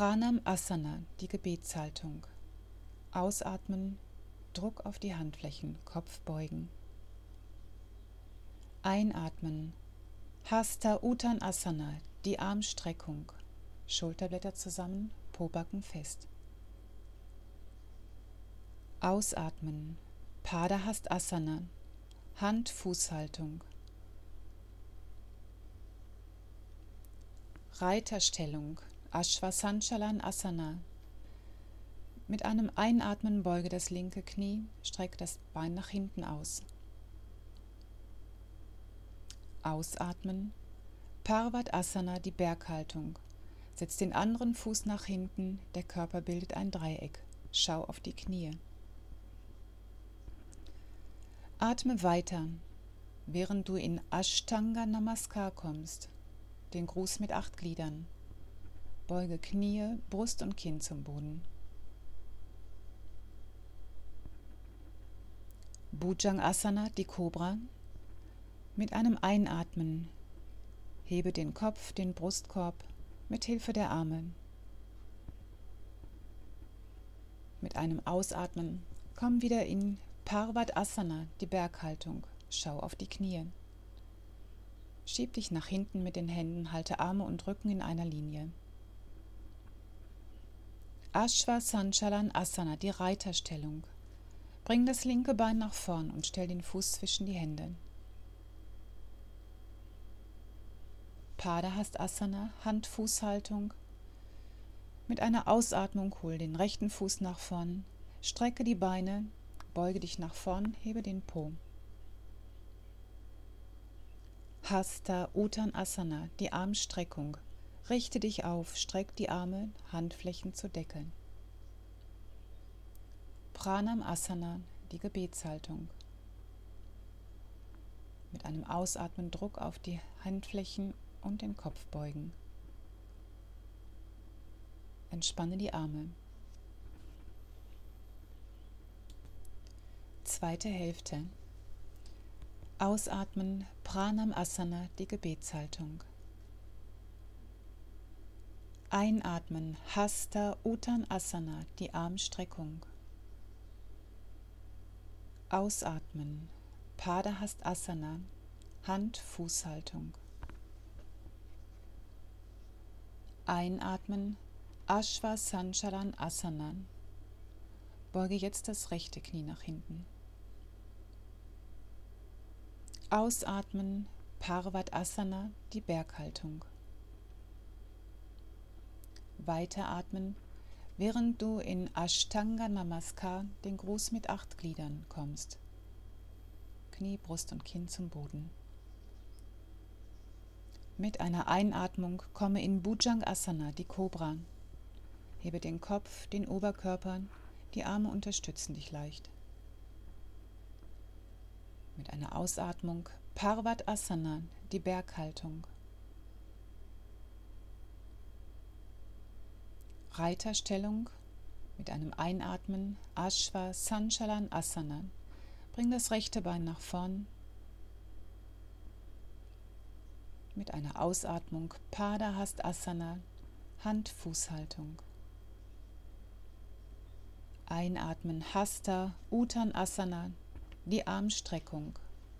Pranam Asana, die Gebetshaltung. Ausatmen, Druck auf die Handflächen, Kopf beugen. Einatmen, Hasta Uttanasana, die Armstreckung. Schulterblätter zusammen, Pobacken fest. Ausatmen, Padahastasana, Hand-Fußhaltung. Reiterstellung, Ashvasanchalanasana. Mit einem Einatmen beuge das linke Knie, strecke das Bein nach hinten aus. Ausatmen, Parvatasana, die Berghaltung. Setz den anderen Fuß nach hinten, der Körper bildet ein Dreieck. Schau auf die Knie. Atme weiter, während du in Ashtanga Namaskar kommst, den Gruß mit 8 Gliedern. Beuge Knie, Brust und Kinn zum Boden. Bhujangasana, die Kobra. Mit einem Einatmen hebe den Kopf, den Brustkorb mit Hilfe der Arme. Mit einem Ausatmen komm wieder in Parvatasana, die Berghaltung. Schau auf die Knie. Schieb dich nach hinten mit den Händen, halte Arme und Rücken in einer Linie. Ashvasanchalanasana, die Reiterstellung. Bring das linke Bein nach vorn und stell den Fuß zwischen die Hände. Padahastasana, Hand-Fußhaltung. Mit einer Ausatmung hol den rechten Fuß nach vorn, strecke die Beine, beuge dich nach vorn, hebe den Po. Hasta Uttanasana, die Armstreckung. Richte dich auf, streck die Arme, Handflächen zur Decke. Pranam Asana, die Gebetshaltung. Mit einem Ausatmen Druck auf die Handflächen und den Kopf beugen. Entspanne die Arme. Zweite Hälfte. Ausatmen, Pranam Asana, die Gebetshaltung. Einatmen, Hasta Uttanasana, die Armstreckung. Ausatmen, Padahastasana, Hand-Fußhaltung. Einatmen, Ashvasanchalanasana. Beuge jetzt das rechte Knie nach hinten. Ausatmen, Parvatasana, die Berghaltung. Weiteratmen, während du in Ashtanga Namaskar, den Gruß mit 8 Gliedern, kommst. Knie, Brust und Kinn zum Boden. Mit einer Einatmung komme in Bhujangasana, die Kobra. Hebe den Kopf, den Oberkörper, die Arme unterstützen dich leicht. Mit einer Ausatmung Parvatasana, die Berghaltung. Reiterstellung. Mit einem Einatmen Ashvasanchalanasana. Bring das rechte Bein nach vorn. Mit einer Ausatmung Padahastasana, Hand-Fußhaltung. Einatmen Hasta Uttanasana, die Armstreckung.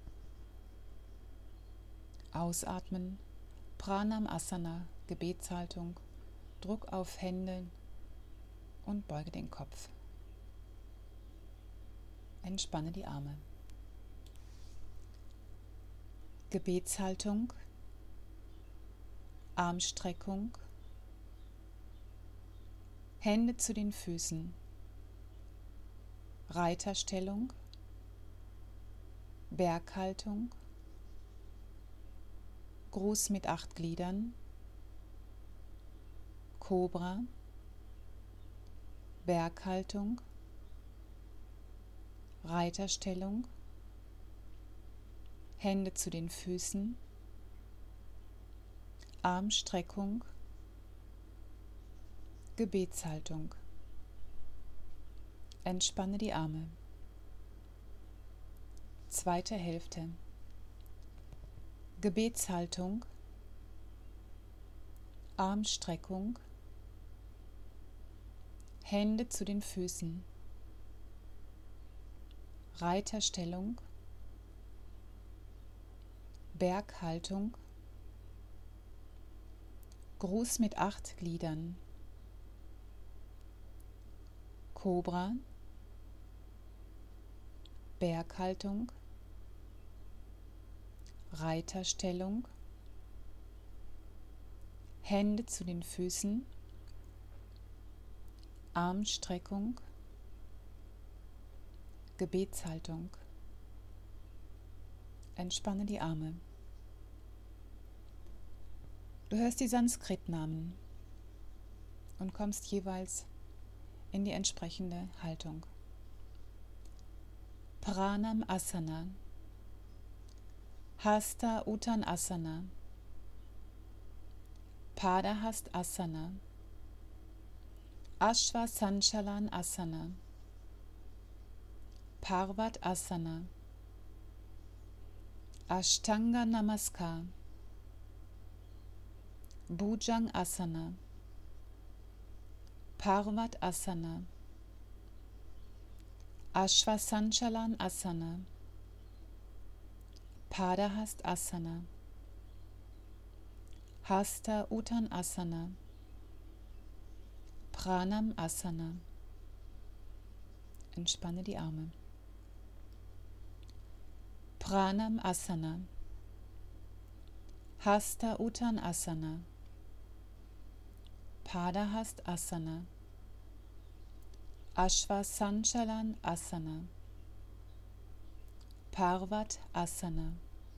Ausatmen Pranam Asana, Gebetshaltung. Druck auf Hände und beuge den Kopf. Entspanne die Arme. Gebetshaltung, Armstreckung, Hände zu den Füßen, Reiterstellung, Berghaltung, Gruß mit 8 Gliedern, Kobra, Berghaltung, Reiterstellung, Hände zu den Füßen, Armstreckung, Gebetshaltung. Entspanne die Arme. Zweite Hälfte. Gebetshaltung, Armstreckung, Hände zu den Füßen. Reiterstellung. Berghaltung. Gruß mit 8 Gliedern. Kobra. Berghaltung. Reiterstellung. Hände zu den Füßen. Armstreckung. Gebetshaltung. Entspanne die Arme. Du hörst die Sanskrit-Namen und kommst jeweils in die entsprechende Haltung. Pranam Asana, Hasta Uttanasana, Padahast Asana, Ashvasanchalan Asana, Parvat Asana, Ashtanga Namaskar, Bhujang Asana, Parvat Asana, Ashvasanchalan Asana, Padahast Asana, Hasta Uttanasana, Pranam Asana. Entspanne die Arme. Pranam Asana, Hasta Uttanasana, Padahast Asana, Ashvasanchalan Asana, Parvat Asana,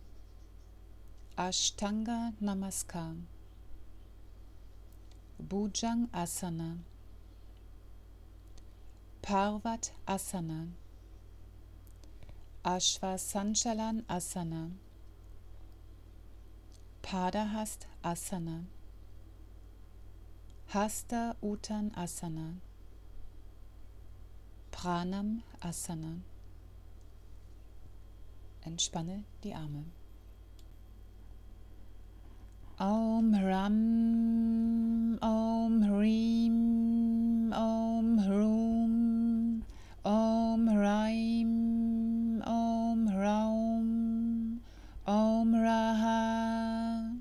Ashtanga Namaskar, Bhujang Asana, Parvat Asana, Ashvasanchalan Asana, Padahast Asana, Hasta Uttanasana, Pranam Asana. Entspanne die Arme. Om Ram, Om Hrim, Om Hrum, Om Raim, Om Raum, Om Raha,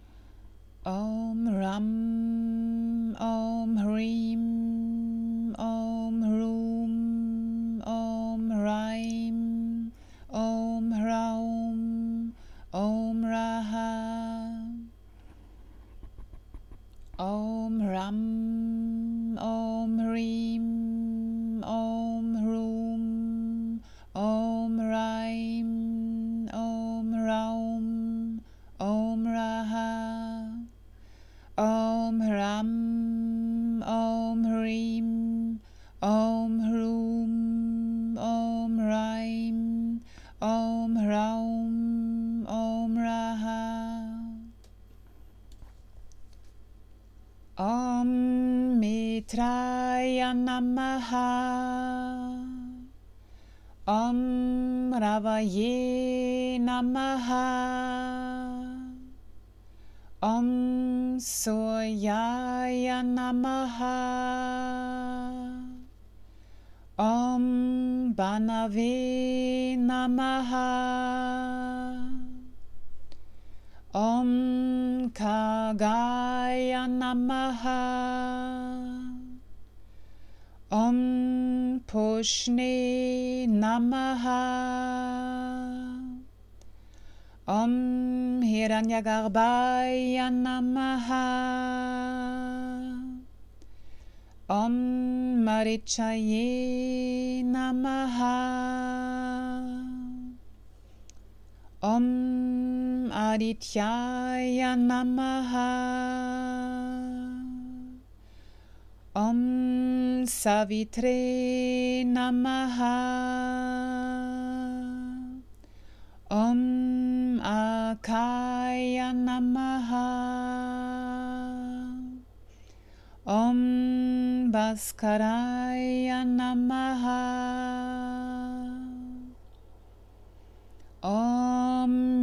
Om Ram, Om Hrim, Om Hrum, Om Raim, Om Raum, Om Raha, Om Ram, Om Hrim, Om Hrum, Om Raim, Om Raum, Om Raha, Om Ram, Om Hrim, Om Hrum, Om Raim, Om Raum, Om Raha. Om Mitraya Namaha, Om Ravaye Namaha, Om Suryaya Namaha, Om Banave Namaha, Om Kagaya Namaha, Om Pushne Namaha, Om Hiranyagarbhaya Namaha, Om Marichaye Namaha, Om Adityaya Namaha, Om Savitre Namaha, Om Akaya Namaha, Om Bhaskaraya Namaha, Om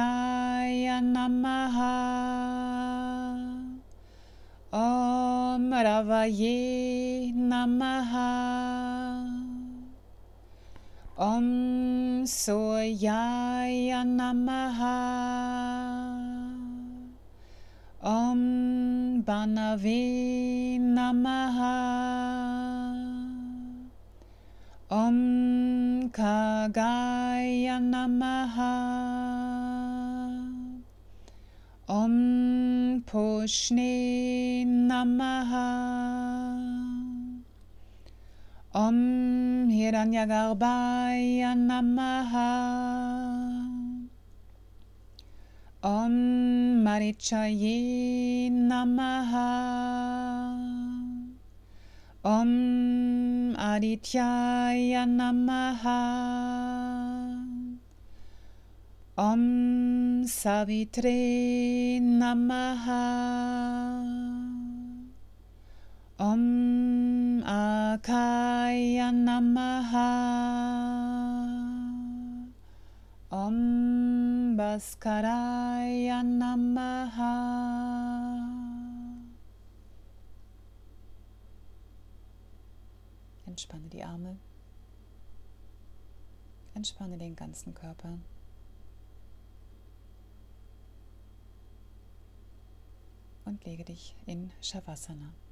Mitraya Namaha, Om Ravaye Namaha. Om Soyaya Namaha. Om Banave Namaha. Om Kagaya Namaha. Om Pushne Namaha. Om Hiranyagarbhaya Namaha. Om Marichaye Namaha. Om Adityaya Namaha. Om Savitre Namaha. Om Akaya Namaha. Om Bhaskaraya Namaha. Entspanne die Arme. Entspanne den ganzen Körper. Und lege dich in Shavasana.